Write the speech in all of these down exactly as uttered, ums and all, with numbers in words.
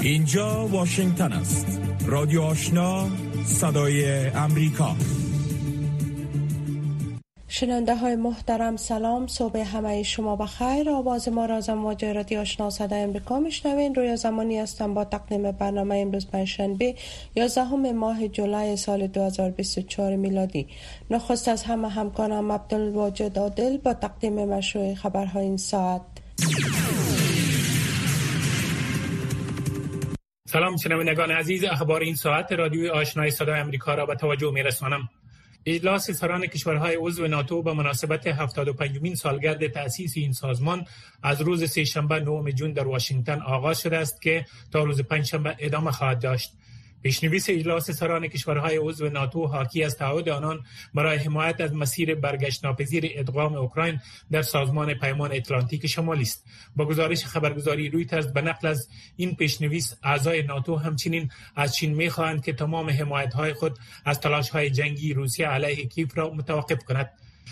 اینجا واشنگتن است. رادیو آشنا، صدای امریکا. شنونده های محترم سلام، صبح همه شما بخیر. آواز ما را از امواج رادیو آشنا صدای امریکا میشنوین. روی زمانی هستم با تقدیم برنامه امروز پنجشنبه یازدهم ماه جولای سال دو هزار و بیست و چهار میلادی. نخست از همه همکارم عبدالواجد عادل با تقدیم مشروع خبرهای این ساعت. سلام شنوندگان عزیز، اخبار این ساعت رادیوی آشنای صدای امریکا را به توجه میرسانم. اجلاس سران کشورهای عضو ناتو به مناسبت هفتاد و پنجمین سالگرد تأسیس این سازمان از روز سه‌شنبه نهم جون در واشنگتن آغاز شده است که تا روز پنجشنبه ادامه خواهد داشت. پیش‌نویس اجلاس سران کشورهای عضو ناتو حاکی از تعهد آنان برای حمایت از مسیر برگشت ناپذیر ادغام اوکراین در سازمان پیمان اتلانتیک شمالی است. با گزارش خبرگزاری رویترز به نقل از این پیش‌نویس، اعضای ناتو همچنین از چین می‌خواهند که تمام حمایت‌های خود از تلاش‌های جنگی روسیه علیه کیف را متوقف کند.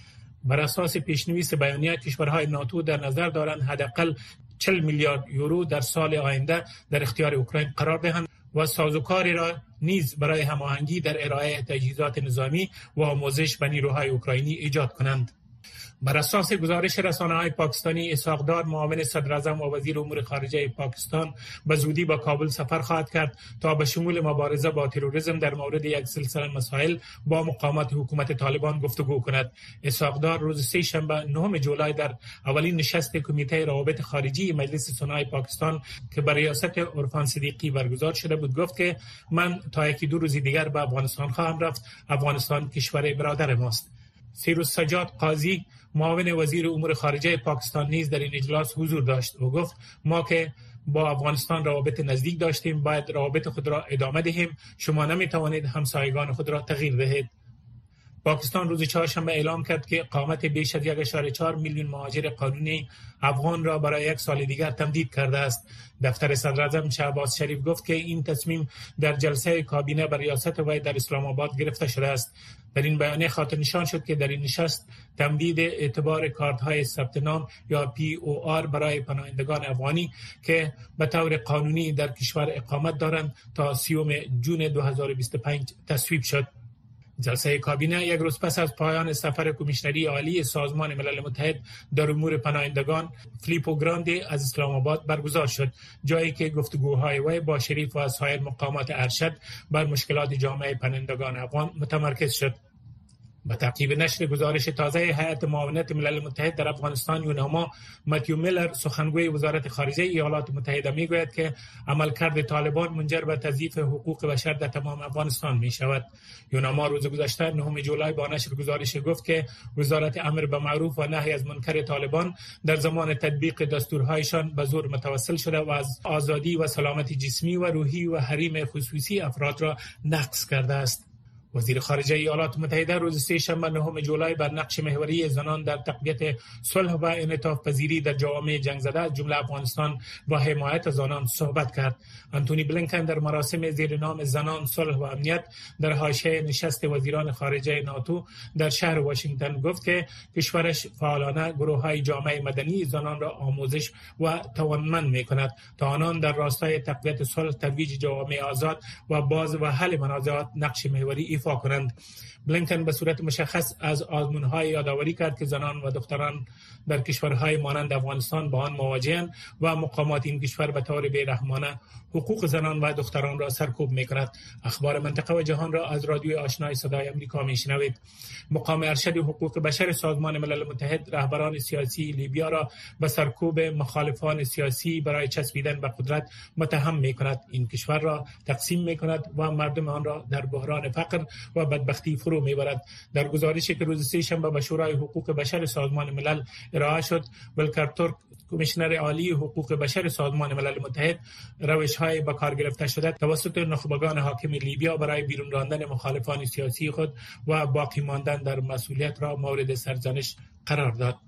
بر اساس پیش‌نویس بیانیه، کشورهای ناتو در نظر دارند حداقل چهل میلیارد یورو در سال آینده در اختیار اوکراین قرار دهند و سازوکاری را نیز برای هماهنگی در ارائه تجهیزات نظامی و آموزش به نیروهای اوکراینی ایجاد کنند. بر اساس گزارش رسانه‌های پاکستانی، اسحاق دار معاون صدراعظم و وزیر امور خارجه پاکستان به زودی به کابل سفر خواهد کرد تا به شمول مبارزه با تروریسم در مورد یک سلسله مسائل با مقامات حکومت طالبان گفتگو کند. اسحاق دار روز سه شنبه نهم جولای در اولین نشست کمیته روابط خارجی مجلس سنای پاکستان که بر ریاست عرفان صدیقی برگزار شده بود گفت که من تا یکی دو روز دیگر به افغانستان خواهم رفت. افغانستان کشور برادر ماست. سیروس سجاد قاضی معاون وزیر امور خارجه پاکستان نیز در این اجلاس حضور داشت و گفت ما که با افغانستان روابط نزدیک داشتیم باید روابط خود را ادامه دهیم. شما نمی توانید همسایگان خود را تغییر دهید. پاکستان روز چهارشنبه اعلام کرد که اقامت بیش از یک ممیز چهار میلیون مهاجر قانونی افغان را برای یک سال دیگر تمدید کرده است. دفتر صدراعظم شهباز شریف گفت که این تصمیم در جلسه کابینه بر ریاست وی در اسلام آباد گرفته شده است. در این بیانیه خاطر نشان شد که در این نشست تمدید اعتبار کارت‌های ثبت نام یا پی او آر برای پناهندگان افغانی که به طور قانونی در کشور اقامت دارند تا سیوم جون دو هزار و بیست و پنج تصویب شد. جلسه کابینه یک روز پس از پایان سفر کمیشنری عالی سازمان ملل متحد در امور پناهندگان فیلیپو گراندی از اسلام آباد برگزار شد، جایی که گفتگوهای وی با شریف و سایر مقامات ارشد بر مشکلات جامعه پناهندگان افغان متمرکز شد. با تعقیب نشر گزارش تازه هیئت معاونت ملل متحد در افغانستان یوناما، متیو میلر سخنگوی وزارت خارجه ایالات متحده میگوید که عملکرد طالبان منجر به تضعیف حقوق بشر در تمام افغانستان می شود. یوناما روز گذشته نهم جولای با نشر گزارش گفت که وزارت امر به معروف و نهی از منکر طالبان در زمان تطبیق دستورهایشان به زور متوسل شده و از آزادی و سلامت جسمی و روحی و حریم خصوصی افراد را نقض کرده است. وزیر خارجه ایالات متحده روز سه شنبه نهم جولای بر نقش محوری زنان در تقویت صلح و انعطاف پذیری در جوامع جنگ زده از جمله افغانستان و حمایت از آنان صحبت کرد. آنتونی بلینکن در مراسم زیر نام زنان، صلح و امنیت در حاشیه نشست وزیران خارجه ناتو در شهر واشنگتن گفت که کشورش فعالانه گروه‌های جامعه مدنی زنان را آموزش و توانمند می‌کند تا آنان در راستای تقویت صلح، ترویج جوامع آزاد و باز و حل منازعات نقش محوری ایفا کنند. بلینکن به صورت مشخص از آزمون‌های یادآوری کرد که زنان و دختران در کشورهای مانند افغانستان با آن مواجه‌اند و مقامات این کشور به طور بی‌رحمانه حقوق زنان و دختران را سرکوب می‌کند. اخبار منطقه و جهان را از رادیوی آشنای صدای آمریکا می‌شنوید. مقام ارشد حقوق بشر سازمان ملل متحد رهبران سیاسی لیبیا را به سرکوب مخالفان سیاسی برای چسبیدن به قدرت متهم می‌کند. این کشور را تقسیم می‌کند و مردم آن را در بحران فقر و بدبختی فرو می‌برد. در گزارشی که روز سه‌شنبه به شورای حقوق بشر سازمان ملل ارائه شد، ولکر ترک کمیشنر عالی حقوق بشر سازمان ملل متحد روش‌های به کار گرفته شده توسط نخبگان حاکم لیبیا برای بیرون راندن مخالفان سیاسی خود و باقی ماندن در مسئولیت را مورد سرزنش قرار داد.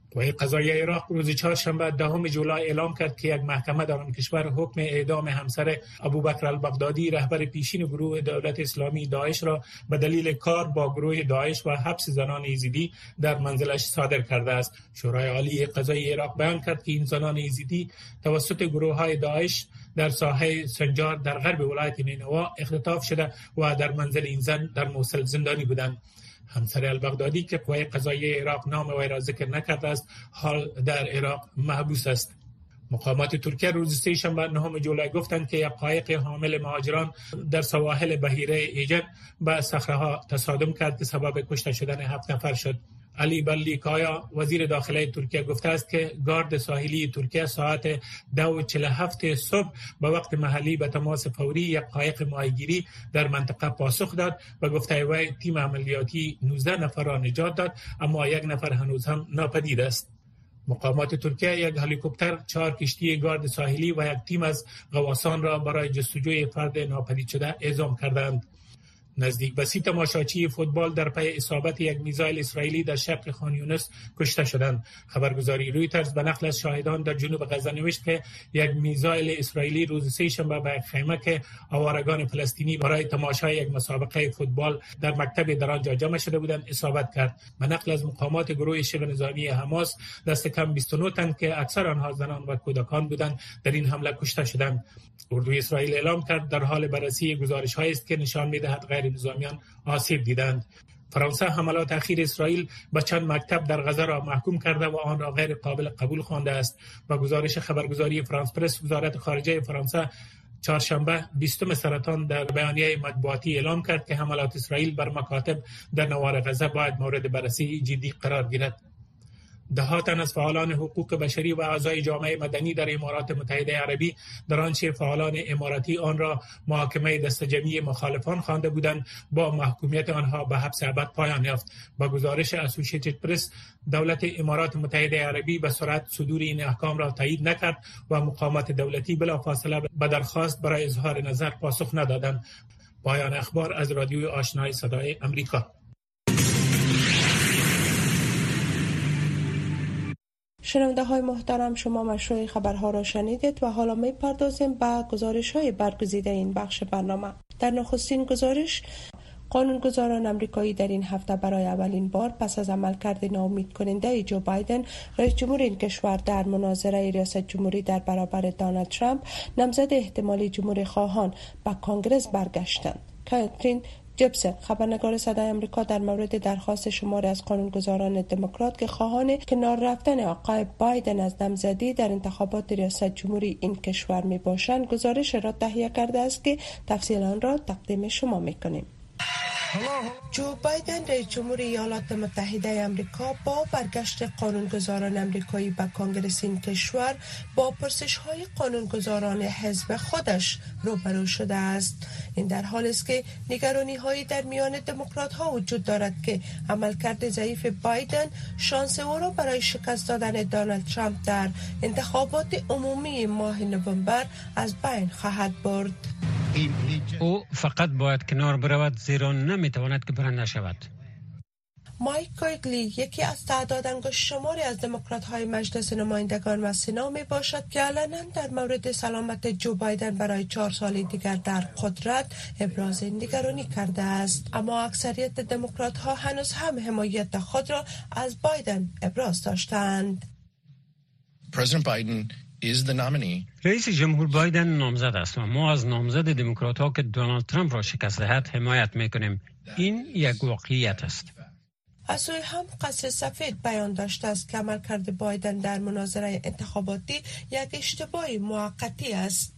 قوه قضاییه عراق روز چهارشنبه دهم جولای اعلام کرد که یک محکمه در آن کشور حکم اعدام همسر ابوبکر البغدادی رهبر پیشین گروه دولت اسلامی داعش را به دلیل کار با گروه داعش و حبس زنان یزیدی در منزلش صادر کرده است. شورای عالی قضایی عراق بیان کرد که این زنان یزیدی توسط گروه‌های داعش در ساحه سنجار در غرب ولایت نینوا اختطاف شده و در منزل این زن در موصل زندانی بودند. همسر البغدادی که قوه قضاییه عراق نام وی را ذکر نکرده است، حال در عراق محبوس است. مقامات ترکیه روز سه‌شنبه نهم جولای گفتند که یک قایق حامل مهاجران در سواحل بحیره ایجن به صخره‌ها تصادم کرد که سبب کشته شدن هفت نفر شد. علی بلیکایا وزیر داخله ترکیه گفته است که گارد ساحلی ترکیه ساعت دو و چهل و هفت صبح به وقت محلی به تماس فوری یک قایق ماهیگیری در منطقه پاسخ داد و گفته وی تیم عملیاتی نوزده نفر را نجات داد، اما یک نفر هنوز هم ناپدید است. مقامات ترکیه یک هلیکوپتر، چهار کشتی گارد ساحلی و یک تیم از غواصان را برای جستجوی فرد ناپدید شده اعزام کردند. نزدیک به سی تماشاچی فوتبال در پی اصابت یک میزایل اسرائیلی در شرق خان یونس کشته شدند. خبرگزاری رویترز به نقل از شاهدان در جنوب غزه نوشت که یک میزایل اسرائیلی روز سه‌شنبه به یک خیمه که آوارگان فلسطینی برای تماشای یک مسابقه فوتبال در مکتب در آنجا جمع شده بودند اصابت کرد. به نقل از مقامات گروه شبه نظامی حماس، دست کم بیست و نه تن که اکثر آنها زنان و کودکان بودند در این حمله کشته شدند. اردوی اسرائیل اعلام کرد در حال بررسی گزارش‌هایی است که نشان می‌دهد غیر نظامیان آسیب دیدند. فرانسه حملات اخیر اسرائیل به چند مکتب در غزه را محکوم کرده و آن را غیر قابل قبول خوانده است. با گزارش خبرگزاری فرانس پرس، وزارت خارجه فرانسه چهارشنبه بیستم سرطان در بیانیه مطبوعاتی اعلام کرد که حملات اسرائیل بر مکاتب در نوار غزه باید مورد بررسی جدی قرار گیرد. ده تن از فعالان حقوق بشری و اعضای جامعه مدنی در امارات متحده عربی در آنچه فعالان اماراتی آن را محاکمه دستجمعی مخالفان خوانده بودند با محکومیت آنها به حبس ابد پایان یافت. با گزارش اسوسییتد پرس، دولت امارات متحده عربی به سرعت صدور این احکام را تایید نکرد و مقامات دولتی بلافاصله به درخواست برای اظهار نظر پاسخ ندادند. پایان اخبار از رادیوی آشنای صدای امریکا. شنونده های محترم، شما مشروع خبرها را شنیدید و حالا می پردازیم به گزارش های برگزیده این بخش برنامه. در نخستین گزارش، قانونگذاران امریکایی در این هفته برای اولین بار پس از عملکرد ناامید کننده جو بایدن رئیس جمهور این کشور در مناظره ریاست جمهوری در برابر دونالد ترامپ، نامزد احتمالی جمهوری خواهان به کانگرس برگشتند. کاترین جبسن، خبرنگار صدای آمریکا، در مورد درخواست شماری از قانونگذاران دموکرات که خواهان کنار رفتن آقای بایدن از نامزدی در انتخابات ریاست جمهوری این کشور می باشند، گزارش را تهیه کرده است که تفصیل آن را تقدیم شما می کنیم. جو بایدن رئیس جمهور ایالات متحده آمریکا با برگشت قانونگذاران آمریکایی به کانگرس این کشور با پرسش‌های قانونگذاران حزب خودش روبرو شده است. این در حالی است که نگرانی‌هایی در میان دموکرات‌ها وجود دارد که عملکرد ضعیف بایدن شانس او را برای شکست دادن دونالد ترامپ در انتخابات عمومی ماه نوامبر از بین خواهد برد. او فقط باید کنار برود، زیرا نمیتواند که برنده شود. مایک کویگلی، یکی از تعداد انگشت شماری از دموکرات‌های مجلس نمایندگان و سنا می باشد که علنا در مورد سلامت جو بایدن برای چهار سال دیگر در قدرت ابراز نگرانی کرده است، اما اکثریت دموکرات‌ها هنوز هم حمایت خود را از بایدن ابراز داشتند. President Biden is the nominee. رئیس جمهور بایدن نامزد است و ما از نامزد دموکرات‌ها که دونالد ترامپ را شکست دهد حمایت می‌کنیم. این یک واقعیت است. از سوی هم قصر سفید بیان داشته است که عملکرد بایدن در مناظره انتخاباتی یک اشتباه موقتی است.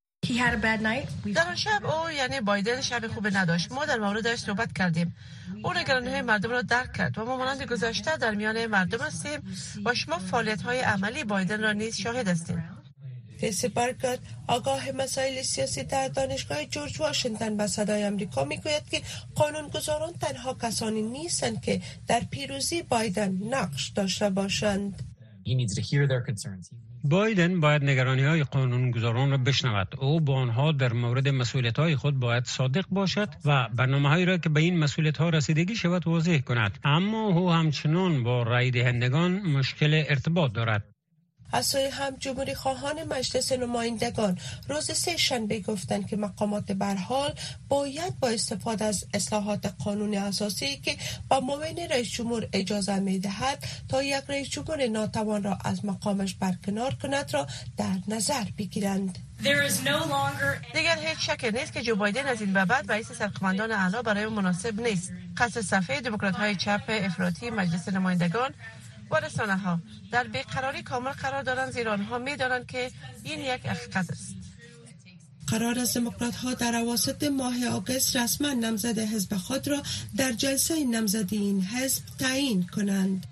در شب او یعنی بایدن شب خوب نداشت. ما در موردش صحبت کردیم. او نگرانی‌های مردم را درک کرد و ما مانند گذشته در میان مردم هستیم و شما فعالیت‌های عملی بایدن را نیز شاهد هستیم. کریس برگارد، آگاه مسائل سیاسی در دانشگاه جورج واشنگتن، به صدای آمریکا میگوید که قانونگذاران تنها کسانی نیستند که در پیروزی بایدن نقش داشته باشند. بایدن باید نگرانی‌های قانونگذاران را بشنود. او با آنها در مورد مسئولیت‌های خود باید صادق باشد و برنامه‌هایی را که به این مسئولیت‌ها رسیدگی شود واضح کند. اما او همچنان با رای دهندگان مشکل ارتباط دارد. از سوی هم جمهوری خواهان مجلس نمایندگان روز سه شنبه گفتند که مقامات برحال باید با استفاده از اصلاحات قانون اساسی که با معاون رئیس جمهور اجازه می‌دهد تا یک رئیس جمهور ناتوان را از مقامش برکنار کند را در نظر بگیرند. دیگر هیچ شک نیست که جو بایدن از این به بعد رئیس سرقمندان اعلی برای مناسب نیست. قصد صفحه دموکرات‌های چپ افراطی مجلس نمایندگان و رسانه ها در بیقراری کامل قرار دارند، زیرا آنها می دانند که این یک حقیقت است. قرار است دموکرات ها در اواسط ماه آگوست رسما نامزد حزب خود را در جلسه نامزدی این حزب تعیین کنند.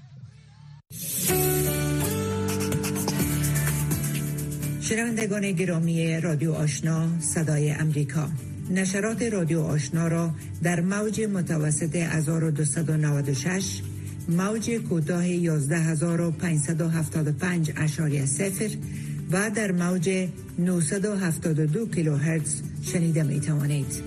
شنوندگان گرامی رادیو آشنا صدای امریکا، نشرات رادیو آشنا را در موج متوسط هزار و دویست و نود و شش، موج کوتاه یازده هزار و پانصد و هفتاد و پنج اشاری صفر و در موج نهصد و هفتاد و دو کیلوهرتز شنیده می توانید.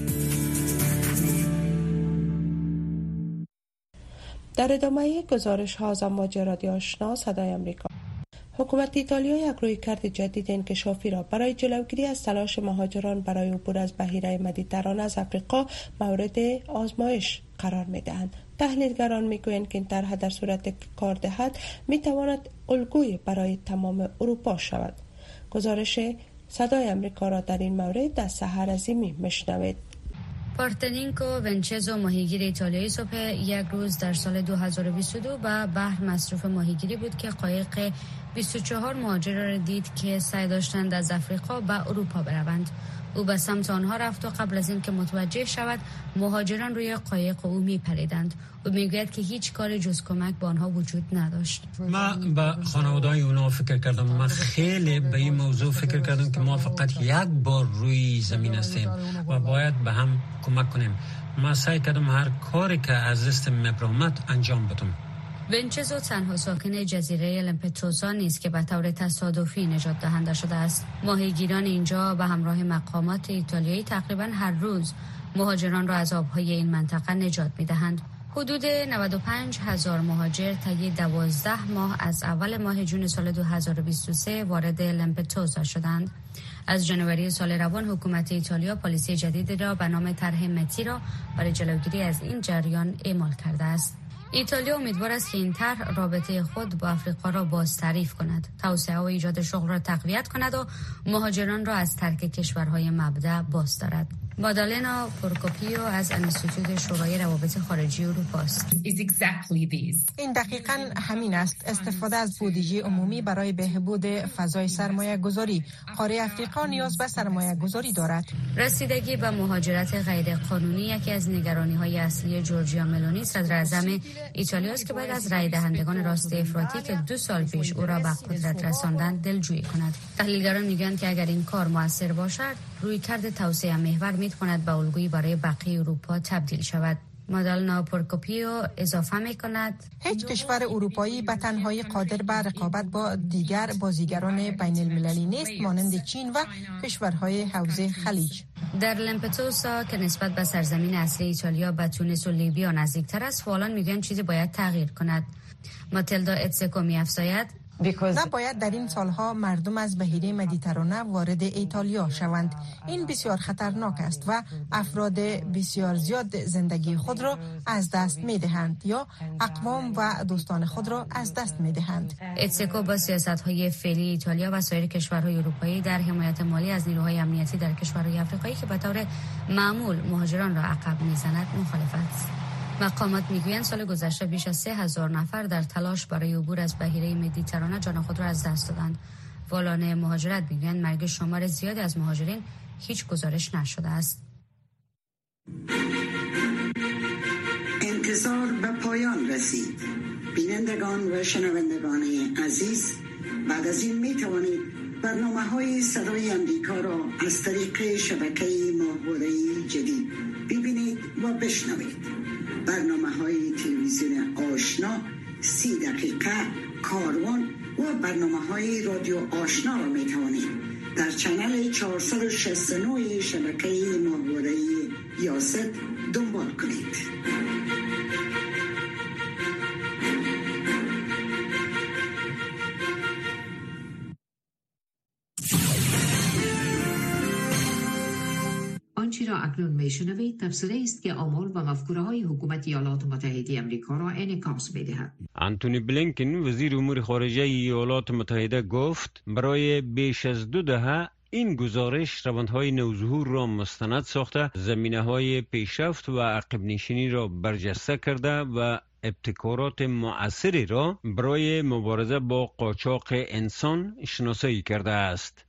در ادامه گزارش ها از امواج رادیو آشنا صدای امریکا، حکومت ایتالیا یک رویکرد جدید انکشافی را برای جلوگیری از تلاش مهاجران برای عبور از بحیره مدیترانه از افریقا مورد آزمایش قرار می دهند. تحلیلگران می گویند که این طرح در صورت که کار دهد می تواند الگوی برای تمام اروپا شود. گزارش صدای امریکا را در این مورد از سحر عظیمی میشنوید. پارتنینکو ونچزو ماهیگیر ایتالیایی صبح یک روز در سال دو هزار و بیست و دو به بحر مصروف ماهیگیری بود که قایق بیست و چهار مهاجر را دید که سعی داشتند از افریقا به اروپا بروند. او به سمت آنها رفت و قبل از اینکه متوجه شود مهاجران روی قایق او میپریدند. او میگوید که هیچ کاری جز کمک به آنها وجود نداشت. من به خانواده‌های اونا فکر کردم. من خیلی به این موضوع فکر کردم که ما فقط یک بار روی زمین هستیم و باید به هم کمک کنیم. من سعی کردم هر کاری که از دست مبرامت انجام بدم. ونچزو تنها ساکن جزیره لمپتوزا نیست که به طور تصادفی نجات دهنده شده است. ماهیگیران اینجا به همراه مقامات ایتالیایی تقریباً هر روز مهاجران را از آبهای این منطقه نجات می‌دهند. حدود نود و پنج هزار مهاجر طی دوازده ماه از اول ماه جون سال دو هزار و بیست و سه وارد لمپتوزا شدند. از جنوری سال روان حکومت ایتالیا پالیسی جدیدی را به نام طرح متی را برای جلوگیری از این جریان اعمال کرده است. ایتالیا امیدوار است که این طرح رابطه خود با افریقا را باز تعریف کند، توسعه و ایجاد شغل را تقویت کند و مهاجران را از ترک کشورهای مبدأ باز دارد. مادالنا پورکوپیو از انستیتوت شورای روابط خارجی اروپا است. این دقیقاً همین است، استفاده از بودجه عمومی برای بهبود فضای سرمایه گذاری. قاره افریقا نیاز به سرمایه گذاری دارد. رسیدگی به مهاجرت غیر قانونی یکی از نگرانی‌های اصلی جورجیا ملونی صدر اعظم ایتالیا است که باید از رای دهندگان راست افراطی که دو سال پیش او را به قدرت رساندند دلجویی کند. تحلیلگران میگویند که اگر این کار موثر باشد، رویکرد توسعه محور میتواند به الگویی برای بقیه اروپا تبدیل شود. مادالنا پورکوپیو اضافه میکند هیچ کشور اروپایی به تنهایی قادر به رقابت با دیگر بازیگران بین المللی نیست مانند چین و کشورهای حوزه خلیج. در لمپتوسا که نسبت به سرزمین اصلی ایتالیا به تونس و لیبیا نزدیکتر است، فعالان میگن چیزی باید تغییر کند. ماتیلدا اتسکو میافزاید نباید در این سالها مردم از بحیره مدیترانه وارد ایتالیا شوند. این بسیار خطرناک است و افراد بسیار زیاد زندگی خود را از دست می دهند یا اقوام و دوستان خود را از دست می دهند. اتسکو با سیاست‌های فعلی ایتالیا و سایر کشورهای اروپایی در حمایت مالی از نیروهای امنیتی در کشورهای افریقایی که به طور معمول مهاجران را عقب می‌زند مخالف است. مقامات میگویند سال گذشته بیش از سه هزار نفر در تلاش برای عبور از بحیره مدیترانه جان خود را از دست دادند. والان مهاجرت میگویند مرگ شمار زیادی از مهاجرین هیچ گزارش نشده است. انتظار به پایان رسید. بینندگان و شنوندگان عزیز، بعد از این می توانید برنامه‌های صدای امریکا را از طریق شبکه ماهواره‌ای جدید ببینید و بشنوید. برنامه‌های تلویزیون آشنا، سی دقیقه، کاروان و برنامه های رادیو آشنا را می توانید در چنل چهارصد و شصت و نه شبکه ماهواره یاست دنبال کنید. آنچه را اکنون میشنوید تفسیری است که آمال و مفکوره های حکومت ایالات متحده آمریکا را انعکاس می‌دهد. انتونی بلینکن وزیر امور خارجه ایالات متحده گفت برای بیش از دو دهه این گزارش روندهای نوظهور را مستند ساخته، زمینه‌های پیشرفت و عقب نشینی را برجسته کرده و ابتکارات مؤثری را برای مبارزه با قاچاق انسان شناسایی کرده است.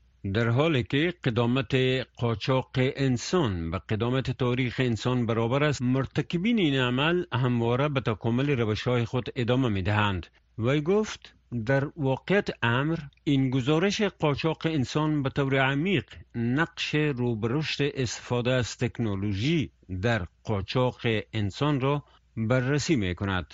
در حالی که قدامت قاچاق انسان و قدامت تاریخ انسان برابر است، مرتکبین این عمل همواره به تکامل روش‌های خود ادامه می‌دهند. وی گفت در واقعیت امر این گزارش قاچاق انسان به طور عمیق نقش روبرشت استفاده از تکنولوژی در قاچاق انسان را بررسی می‌کند.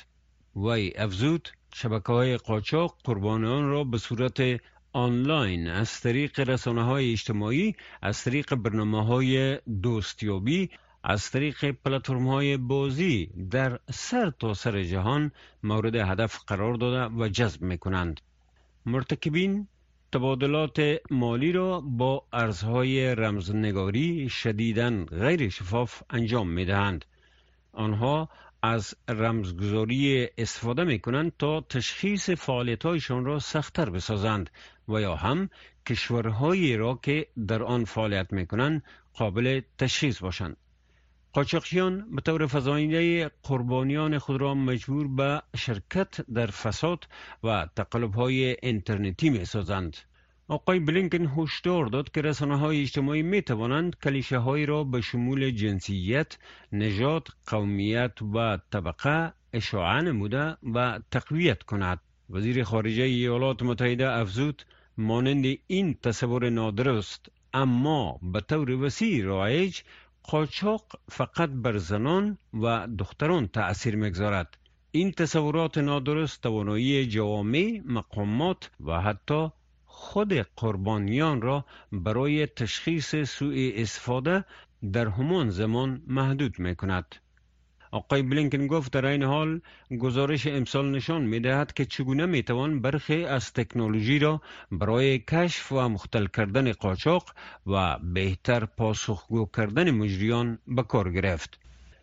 وی افزود شبکه‌های قاچاق قربانیان را به صورت آنلاین از طریق رسانه‌های اجتماعی، از طریق برنامه‌های دوستیابی، از طریق پلتفرم‌های بازی در سر تا سر جهان مورد هدف قرار داده و جذب می‌کنند. مرتکبین تبادلات مالی را با ارزهای رمزنگاری شدیداً غیر شفاف انجام می‌دهند. آنها از رمزگذاری استفاده می کنند تا تشخیص فعالیت‌هایشان را سخت‌تر بسازند و یا هم کشورهایی را که در آن فعالیت می کنند قابل تشخیص باشند. قاچاقچیان به طور فزاینده قربانیان خود را مجبور به شرکت در فساد و تقلب‌های اینترنتی می سازند. آقای بلینکن هشدار داد که رسانه‌های اجتماعی می توانند کلیشه‌هایی را به شمول جنسیت، نژاد، قومیت و طبقه اشاعه نموده و تقویت کند. وزیر خارجه ایالات متحده افزود مانند این تصور نادرست اما به طور وسیع رایج، قاچاق فقط بر زنان و دختران تأثیر می‌گذارد. این تصورات نادرست توانایی جوامع، مقامات و حتی خود قربانیان را برای تشخیص سوء استفاده در همان زمان محدود می کند. آقای بلینکن گفت در این حال گزارش امسال نشان می دهد که چگونه می توان برخی از تکنولوژی را برای کشف و مختل کردن قاچاق و بهتر پاسخگو کردن مجریان به کار گرفت.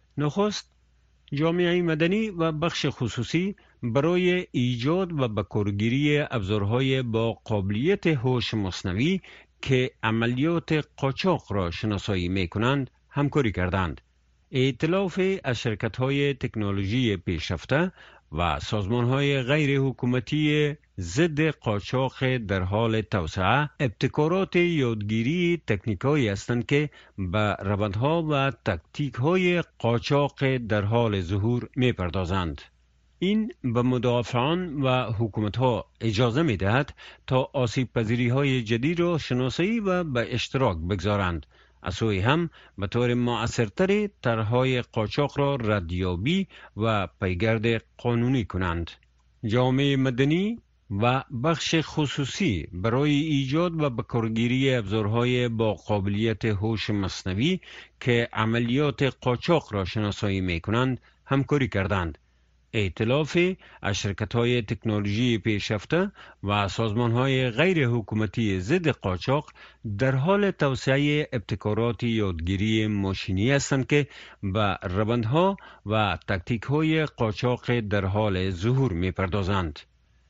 نخست جامعه مدنی و بخش خصوصی برای ایجاد و بکارگیری ابزارهای با قابلیت هوش مصنوعی که عملیات قاچاق را شناسایی می کنند همکاری کردند. ائتلاف از شرکت‌های تکنولوژی پیشرفته و سازمان‌های غیر حکومتی ضد قاچاق در حال توسعه ابتکارات یادگیری تکنیک‌هایی هستند که به روندها و تاکتیک‌های قاچاق در حال ظهور می‌پردازند. این به مدافعان و حکومت‌ها اجازه می‌دهد تا آسیب‌پذیری‌های جدید را شناسایی و به اشتراک بگذارند. از سوی هم به طور مؤثرتر طرح‌های قاچاق را ردیابی و پیگرد قانونی کنند. جامعه مدنی و بخش خصوصی برای ایجاد و بکارگیری ابزارهای با قابلیت هوش مصنوعی که عملیات قاچاق را شناسایی می‌کنند همکاری کردند. ائتلاف از شرکت‌های تکنولوژی پیشرفته و سازمان‌های غیر حکومتی ضد قاچاق در حال توسعه ابتکارات یادگیری ماشینی هستند که به روندها و تاکتیک‌های قاچاق در حال ظهور می‌پردازند.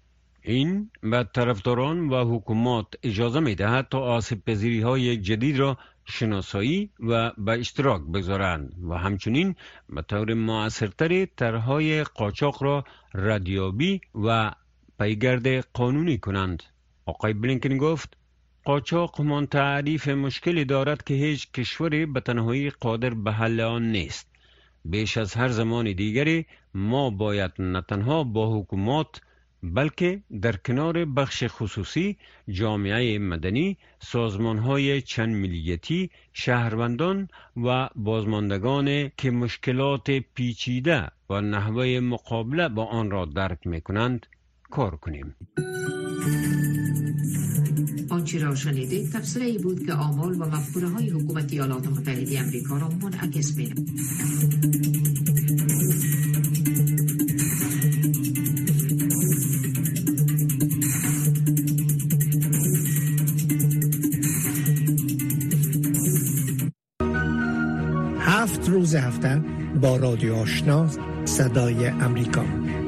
این به طرفداران و حکومات اجازه می‌دهد تا آسیب‌پذیری‌های جدید را شناسایی و به اشتراک بگذارند و همچنین به طور مؤثرتر طرح‌های قاچاق را ردیابی و پیگرد قانونی کنند. آقای بلینکن گفت قاچاق همان تعریف مشکلی دارد که هیچ کشوری به تنهایی قادر به حل آن نیست. بیش از هر زمان دیگری ما باید نه تنها با حکومات بلکه در کنار بخش خصوصی، جامعه مدنی، سازمان‌های چند ملیتی، شهروندان و بازماندگان که مشکلات پیچیده و نحوه مقابله با آن را درک می‌کنند کار کنیم. آنچه را شنیدید تفسیری بود که آمال و مفکوره های حکومت ایالات متحده آمریکا را منعکس می‌کند. هفت روز هفته با رادیو آشنا صدای امریکا.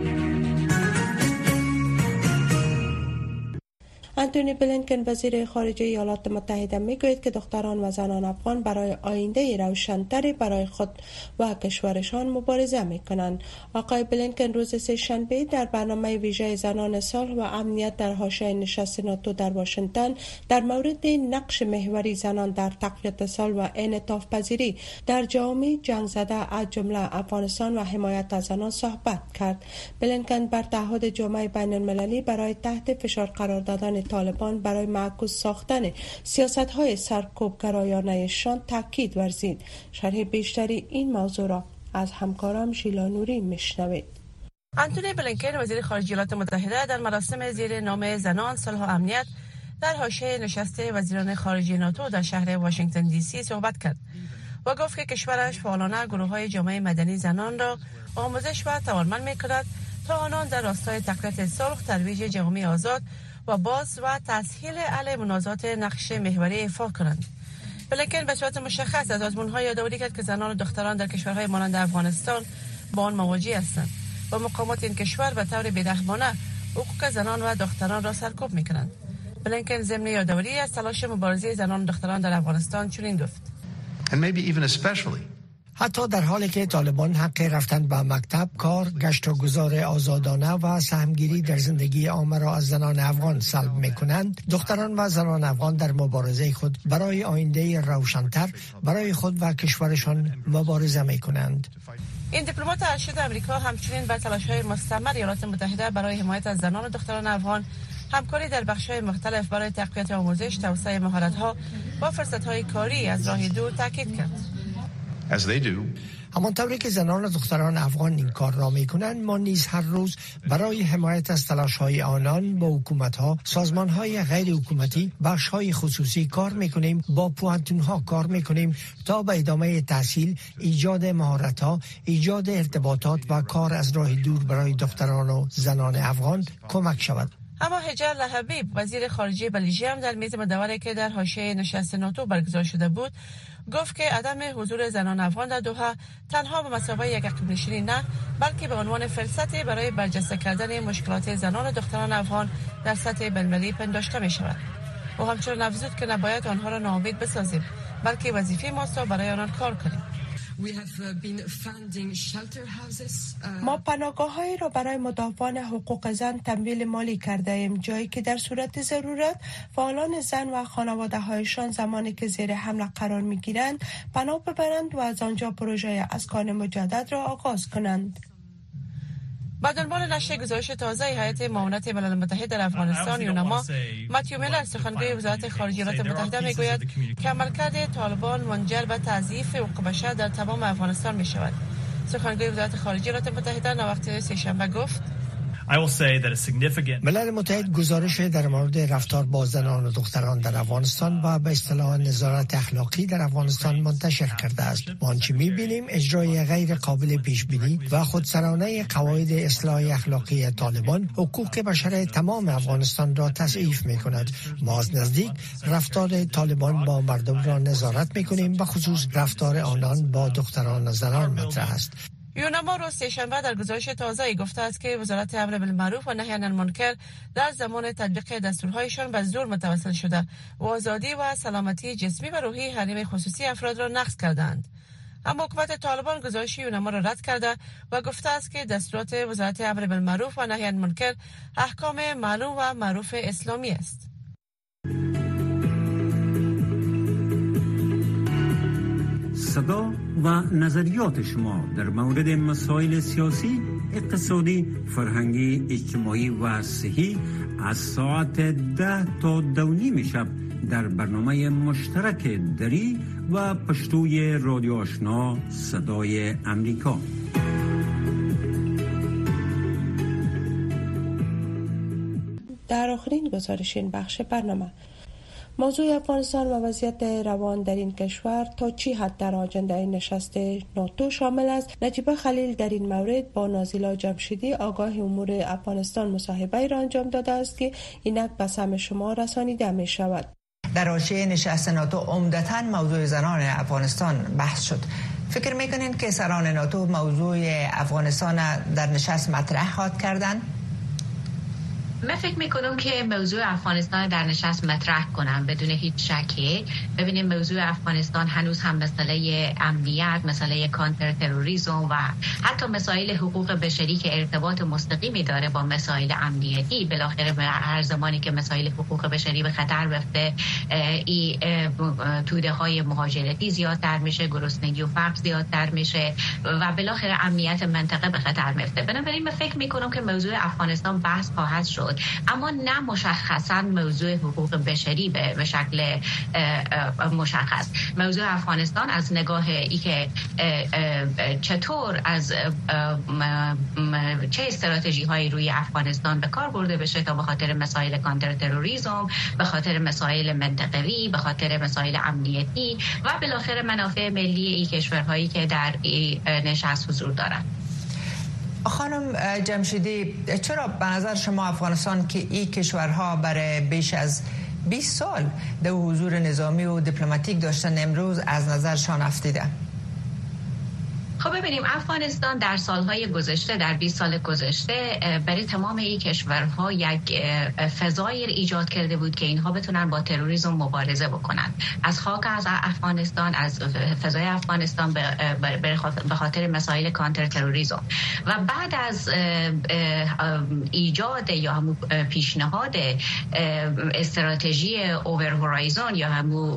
آنتونی بلینکن وزیر خارجه ایالات متحده میگوید که دختران و زنان افغان برای آینده روشن‌تری برای خود و کشورشان مبارزه میکنند. آقای بلینکن روز سه شنبه در برنامه ویژه زنان صلح و امنیت در حاشیه نشست ناتو در واشنگتن در مورد نقش محوری زنان در تقویت صلح و انعطاف پذیری در جامعه جنگ زده از جمله افغانستان و حمایت از زنان صحبت کرد. بلینکن بر تعهد جامعه بین المللی برای تحت فشار قرار دادن طالبان برای معکوس ساختن سیاست‌های سرکوبگرایانه‌شان تاکید ورزید. شرح بیشتری این موضوع را از همکارم شیلا نوری میشنوید. آنتونی بلینکن وزیر خارجه ایالات متحده در مراسم زیر نام زنان صلح و امنیت در حاشیه نشست وزیران خارجه ناتو در شهر واشنگتن دی سی صحبت کرد و گفت که کشورش فعالانه گروه‌های جامعه مدنی زنان را آموزش و توانمند می‌کند تا آنان در راستای تقویت صلح، ترویج جامعه آزاد و باز و تسهیل علیه منازعات نقش محوری ایفا کنند. بلینکن به صورت مشخص از آزمون‌های یادآوری کرد که زنان و دختران در کشورهای مانند افغانستان با آن مواجه هستند و مقامات این کشور به طور بی‌رحمانه حقوق زنان و دختران را سرکوب می‌کنند. بلینکن ضمن یادآوری از تلاش مبارزه زنان و دختران در افغانستان چنین گفت: And maybe even especially حتی در حالی که طالبان حق رفتن به مکتب، کار، گشت و گذار آزادانه و سهمگیری در زندگی عامه را از زنان افغان سلب می‌کنند، دختران و زنان افغان در مبارزه خود برای آینده روشن‌تر برای خود و کشورشان مبارزه می‌کنند. این دیپلمات ارشد آمریکا همچنین بر تلاش‌های مستمر ایالات متحده برای حمایت از زنان و دختران افغان، همکاری در بخش‌های مختلف برای تقویت آموزش، توسعه مهارت‌ها و فرصت‌های کاری از راه دور تاکید کرد. As they do. همانطوری که زنان و دختران افغان این کار را می‌کنند، ما نیز هر روز برای حمایت از تلاش‌های آنان با حکومت‌ها، سازمان‌های غیر حکومتی، بخش‌های خصوصی کار می‌کنیم، با پوهنتون‌ها کار می‌کنیم تا به ادامه تحصیل، ایجاد مهارت‌ها، ایجاد ارتباطات و کار از راه دور برای دختران و زنان افغان کمک شود. اما هجر لحبیب وزیر خارجه بلژیم در میز مدوری که در حاشیه نشست ناتو برگزار شده بود گفت که عدم حضور زنان افغان در دوحه تنها به مثابه یک عقب نشینی نه، بلکه به عنوان فرصتی برای برجسته کردن مشکلات زنان و دختران افغان در سطح بین‌المللی پنداشته می شود. او همچنین افزود که نباید آنها را ناامید بسازیم، بلکه وظیفه ماست تا برای آنان کار کنیم. ما پناهگاه‌هایی را برای مدافعان حقوق زن تمویل مالی کرده ایم، جایی که در صورت ضرورت فعالان زن و خانواده‌هایشان زمانی که زیر حمله قرار می‌گیرند پناه ببرند و از آنجا پروژه اسکان مجدد را آغاز کنند. با دنبال نشر گزارش تازه هیئت معاونت ملل متحد در افغانستان یونما، متیو میلر سخنگوی وزارت خارجه ایالات متحده میگوید که عملکرد طالبان منجر به تضعیف حقوق بشر در تمام افغانستان می شود. سخنگوی وزارت خارجه ایالات متحده نوقت سه‌شنبه گفت: ملل متحد گزارش در مورد رفتار با زنان و دختران در افغانستان و به اصطلاح نظارت اخلاقی در افغانستان منتشر کرده است. ما آنچه می‌بینیم اجرای غیر قابل پیش بینی و خودسرانه قواعد اصلاح اخلاقی طالبان حقوق بشر تمام افغانستان را تضعیف می‌کند. ما از نزدیک رفتار طالبان با مردم را نظارت می‌کنیم، به خصوص رفتار آنان با دختران و زنان مطرح است. یونما روز سه‌شنبه در گزارش تازه‌ای گفته است که وزارت امر بالمعروف و نهی عن المنکر در زمان تطبیق دستورهایشان به زور متوسل شده و آزادی و سلامتی جسمی و روحی حریم خصوصی افراد را نقض کردند. اما حکومت طالبان گزارش یونما را رد کرده و گفته است که دستورات وزارت امر بالمعروف و نهی عن المنکر احکام معلوم و معروف اسلامی است. صدا و نظریات شما در مورد مسائل سیاسی، اقتصادی، فرهنگی، اجتماعی و صحی از ساعت ده تا دو نیم شب در برنامه مشترک دری و پشتوی رادیو آشنا صدای امریکا. در آخرین گزارش این بخش برنامه، موضوع افغانستان و وضعیت روان در این کشور تا چی حد در آجنده نشست ناتو شامل است. نجیبه خلیل در این مورد با نازیلا جمشیدی آگاه امور افغانستان مصاحبه را انجام داده است که اینک به سمع شما رسانیده می شود. در حاشیه نشست ناتو عمدتاً موضوع زنان افغانستان بحث شد. فکر میکنین که سران ناتو موضوع افغانستان در نشست مطرح خواهد کردند؟ من فکر میکنم که موضوع افغانستان در نشست مطرح کنم بدون هیچ شکی. ببینیم موضوع افغانستان هنوز هم مسئله امنیت، مسئله کانتر تروریسم و حتی مسائل حقوق بشری که ارتباط مستقیمی داره با مسائل امنیتی. بالاخره هر زمانی که مسائل حقوق بشری به خطر رفته، این توده های مهاجرتی زیادتر میشه، گرسنگی و فقر زیادتر میشه و بالاخره امنیت منطقه به خطر میفته. بنابراین من فکر میکنم که موضوع افغانستان بحث خواهد شد، اما نه مشخصا موضوع حقوق بشری به شکل مشخص. موضوع افغانستان از نگاه ای که چطور از چه استراتژی هایی روی افغانستان به کار برده بشه تا به خاطر مسائل کانتر تروریسم، به خاطر مسائل منطقوی، به خاطر مسائل امنیتی و بالاخره منافع ملی ای کشورهایی که در نشست حضور دارند. خانم جمشیدی، چرا به نظر شما افغانستان که این کشورها برای بیش از بیست سال در حضور نظامی و دیپلماتیک داشتن امروز از نظرشان افتیده؟ خب ببینیم، افغانستان در سالهای گذشته، در بیست سال گذشته برای تمام این کشورها یک فضایی ایجاد کرده بود که اینها بتونن با تروریسم مبارزه بکنن. از خاک از افغانستان، از فضای افغانستان به خاطر مسائل کانتر تروریسم و بعد از ایجاد یا همون پیشنهاد استراتژی اوور هورایزون یا همون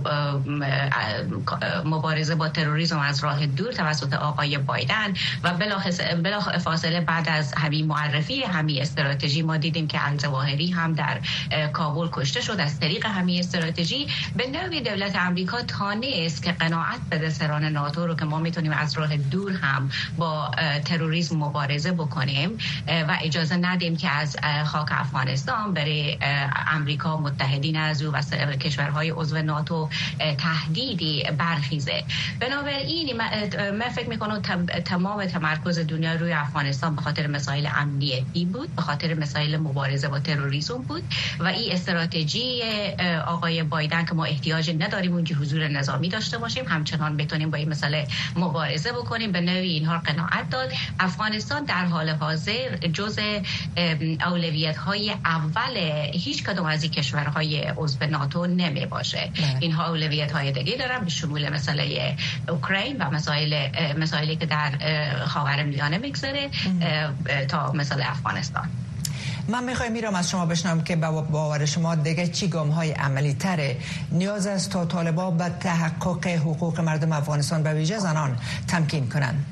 مبارزه با تروریسم از راه دور توسط آقای بایدن و بلا فاصله بعد از همین معرفی همین استراتژی ما دیدیم که الظواهری هم در کابل کشته شد. از طریق همین استراتژی به نوعی دولت آمریکا تانست که قناعت بده سران ناتو رو که ما میتونیم از راه دور هم با تروریسم مبارزه بکنیم و اجازه ندیم که از خاک افغانستان برای آمریکا متحدین از او و کشورهای عضو ناتو تهدیدی برخیزه. بنابراین من فکر میکنم تمام تمرکز دنیا روی افغانستان به خاطر مسائل امنیتی بود، به خاطر مسائل مبارزه با تروریسم بود و این استراتژی آقای بایدن که ما احتیاج نداریم اونجا حضور نظامی داشته باشیم، همچنان بتونیم با این مسئله مبارزه بکنیم، به نوعی اینها قناعت داد. افغانستان در حال حاضر جزء اولویت های اول هیچ کدوم از این کشورهای عضو ناتو نمی باشه. اینها اولویت های دیگه دارن به شمول مسئله اوکراین و مسائل مسائلی که در خاورمیانه میگذره تا مسئله افغانستان. من میخوایم میرم از شما بشنوم که با باور شما دیگه چی گام های عملی تره نیاز است تا طالبان به تحقق حقوق مردم افغانستان به ویژه زنان تمکین کنند؟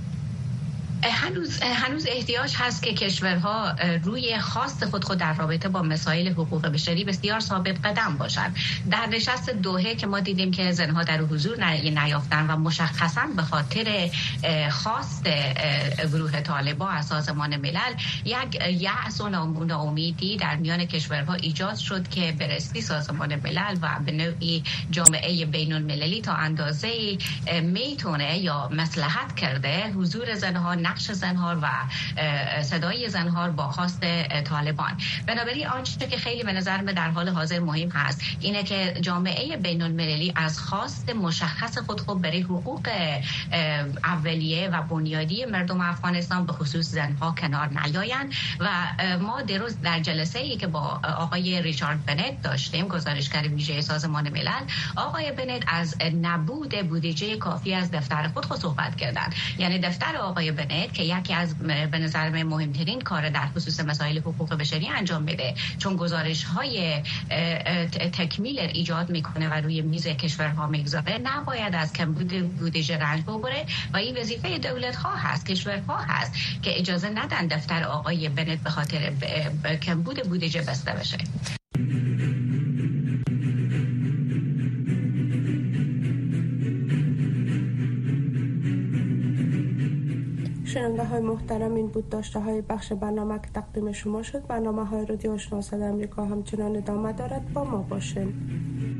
هنوز هنوز احتیاج هست که کشورها روی خواست خود خود در رابطه با مسائل حقوق بشری بسیار ثابت قدم باشند. در نشست دوحه که ما دیدیم که زنها در حضور نیافتن و مشخصا به خاطر خواست گروه طالبان از سازمان ملل یک یأس و ناامیدی در میان کشورها ایجاد شد که برستی سازمان ملل و به نوعی جامعه بین المللی تا اندازه‌ای میتونه یا مصلحت کرده حضور زنها، نقش زنها و صدای زنها با خواست طالبان. بنابراین آنچه که خیلی به نظر من در حال حاضر مهم هست اینه که جامعه بین المللی از خواست مشخص خود خود برای حقوق اولیه و بنیادی مردم افغانستان به خصوص زنها کنار نیایند و ما دیروز در جلسه ای که با آقای ریچارد بنت داشتیم، گزارشگر ویژه سازمان ملل، آقای بنت از نبود بودجه کافی از دفتر خود خود صحبت کردند. یعنی دفتر آقای بنت که یکی از به نظر من مهمترین کار در خصوص مسائل حقوق بشری انجام میده، چون گزارش های تکمیل ایجاد میکنه و روی میز کشورها میگذاره، نباید از کمبود بودجه رنج ببره و این وظیفه دولت ها هست، کشورها هست که اجازه ندن دفتر آقای بنت به خاطر کمبود بودجه بسته بشه. شنونده های محترم، این بود داشته های بخش برنامه که تقدیم شما شد. برنامه های رادیو آشنا صدای امریکا همچنان ادامه دارد. با ما باشین.